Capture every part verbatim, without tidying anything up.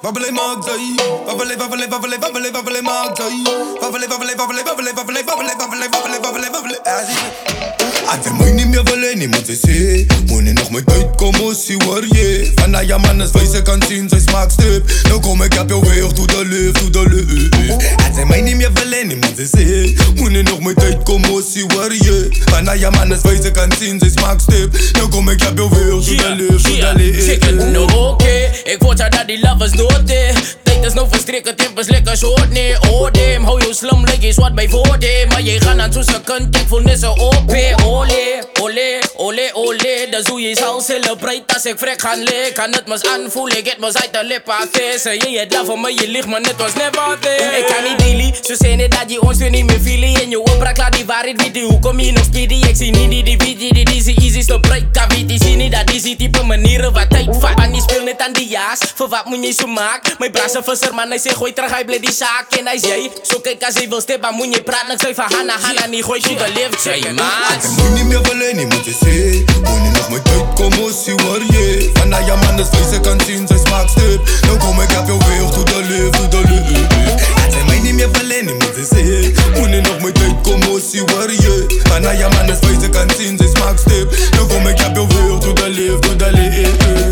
Wabbele maakt zij. Wabbele, wabbele, wabbele, wabbele, wabbele maakt zij. Wabbele, wabbele, wabbele, wabbele, wabbele, wabbele, wabbele, wabbele, wabbele, wabbele. Als je mij niet meer willen, niet moet je zien. Moet je nog met uitkomen, zie waar je. Van nou ja man, als wij ze kan zien, zij smaakt stip. Nou kom ik op jou weer, doe de lief, doe de lief. Als je mij niet meer willen, niet moet je zien. Moet je nog met uitkomen, zie waar je. Van nou ja man, als wij ze kan zien, zij smaakt stip. Nou kom ik op jou weer, doe de lief, doe de lief. Check it, no oké. Ik word jou dat die lovers nooit deed. Tijd is nou verstrikken, tempers lekker short, nee, oh damn. Hou je slim, leg je zwart bij voordeel. Maar je gaat aan toe ze kunt, ik voel net zo op, ole, ole, ole, ole. Dus hoe je zal celebrate als ik vrek gaan liggen. Kan het mas aanvoelen, ik het mas uit de lippen vissen. Je het love van me, je ligt maar net was never there. Ik kan niet dealen, zo zijn het dat je ons weer niet meer feelen. En je opbraak laat die waarheid weten, hoe kom je nog speedy? Ik zie niet die die beat, die die easy easy stop break. Kaviti, zie niet dat easy type manieren wat tijd vat. Maar die speel net aan die jaas, voor wat moet je zo maken? Mijn braas een visser, man, hij zegt gooi terug, hij blijft die zaak. En hij zei, zo kijk als hij wil steppen, moet je praten. Ik zei van Hanna, Hanna, niet gooi je de lift, zeg maat. Moet niet meer willen, niet moet je zien. Moet je nog met uitkomen, zie waar je. Van nou ja man, als wij ze kan zien, zij smaakt stip. Nou kom ik op jou weer, doe de lief, doe de lief. Als je mij niet meer willen, niet moet je zien. Moet je nog met uitkomen, zie waar je. Van nou ja man, als wij ze kan zien, zij smaakt stip. Nou kom ik op jou weer, doe de lief, doe de lief.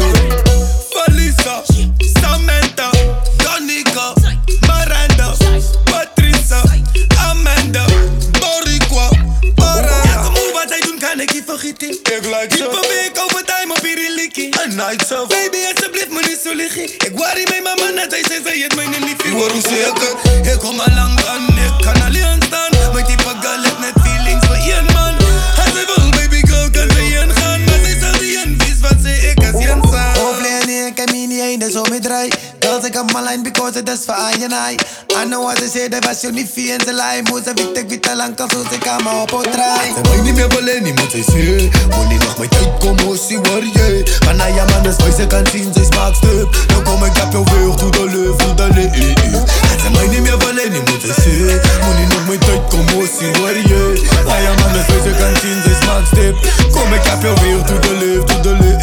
Valisa, Samantha, Donica, Miranda, Patricia, Amanda, Boricua, Para. Ja, kom op, wat hij doen kan ik niet vergeten. Ik like zo. Keep a week over time op hier in Likkie. Een night zo. Baby, alsjeblieft me niet zo liggen. Ik worry mijn mama net, hij zei zij het mij niet liefie. Waarom zeg ik het? Ik kom al lang aan, ik kan alleen staan. Mijn type girl heeft net feelings voor één man. Als zij wil, baby girl, kan zij heen gaan. Maar zij zal die een vies, wat zei ik als jen staan. Ik heb me niet heen, zo mee draai. Girls, ik heb mijn line because it is for I and I. I know what they say, dat was je niet via in zijn lijf. Moest ik weet, ik weet te lang, kan zo ik aan me op het draai. Ze mij niet meer willen, niet moet je zien. Moet niet nog met uitkomen, zie waar je. Van nou ja man, als wij ze kan zien, zij smaakt stip. Nou kom ik op jou weer, doe de lief, doe de lief. Ze mij niet meer willen, niet moet je zien. Moet niet nog met uitkomen, zie waar je. Nou ja man, als wij ze kan zien, zij smaakt stip. Kom ik op jou weer, doe de lief, doe de lief.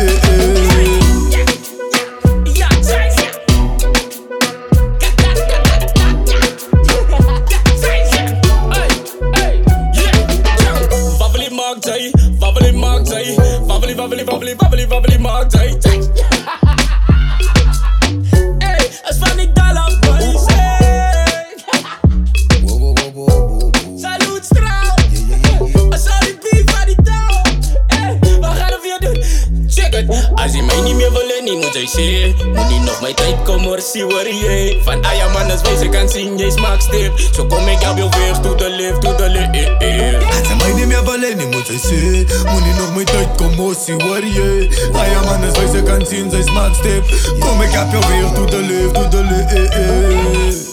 Wabbly maakt zij, wabbly, wabbly, wabbly, wabbly, wabbly maakt zij. Hey, als van die dollar boys, hey. Salut straal, als al die beef van die touw. Hey, wat gaan we weer doen? Check it. Als je mij niet meer wil en niet moet hij zien. Moet niet nog mijn tijd komen, zie waar je. Van ah ja man, als wij ze kan zien, jij smaakt stip. Zo kom ik op jou weer, doe de lift, doe de lift. Als je mij niet meer wil en niet moet hij zien. Moet niet nog mijn tijd komen, zie waar je. Ah ja man, als wij ze kan zien, zij smaakt stip. Kom ik op jou weer, doe de lift, doe de lift.